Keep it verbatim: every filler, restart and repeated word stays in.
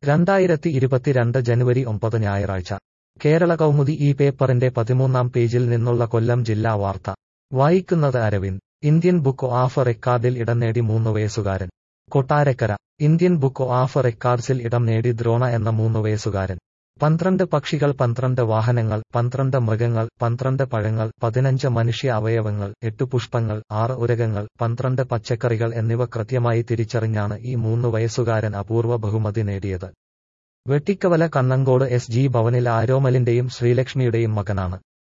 രണ്ടായിരത്തി ഇരുപത്തിരണ്ട് ജനുവരി ഒമ്പത് ഞായറാഴ്ച കേരള കൗമുദി ഈ പേപ്പറിന്റെ പതിമൂന്നാം പേജിൽ നിന്നുള്ള കൊല്ലം ജില്ലാ വാർത്ത വായിക്കുന്നത് അരവിന്ദ്. ഇന്ത്യൻ ബുക്ക് ഓഫ് റെക്കോർഡിൽ ഇടം നേടി മൂന്ന് വയസ്സുകാരൻ. കൊട്ടാരക്കര. ഇന്ത്യൻ ബുക്ക് ഓഫ് റെക്കോർഡ്സിൽ ഇടം നേടി ദ്രോണ എന്ന മൂന്ന് വയസ്സുകാരൻ. പന്ത്രണ്ട് പക്ഷികൾ, പന്ത്രണ്ട് വാഹനങ്ങൾ, പന്ത്രണ്ട് മൃഗങ്ങൾ, പന്ത്രണ്ട് പഴങ്ങൾ, പതിനഞ്ച് മനുഷ്യ അവയവങ്ങൾ, എട്ട് പുഷ്പങ്ങൾ, ആറ് ഉരകങ്ങൾ, പന്ത്രണ്ട് പച്ചക്കറികൾ എന്നിവ കൃത്യമായി തിരിച്ചറിഞ്ഞാണ് ഈ മൂന്ന് വയസ്സുകാരൻ അപൂർവ ബഹുമതി നേടിയത്. വെട്ടിക്കവല കണ്ണങ്കോട് എസ് ജി ഭവനിൽ ആരോമലിന്റെയും ശ്രീലക്ഷ്മിയുടെയും മകനാണ്.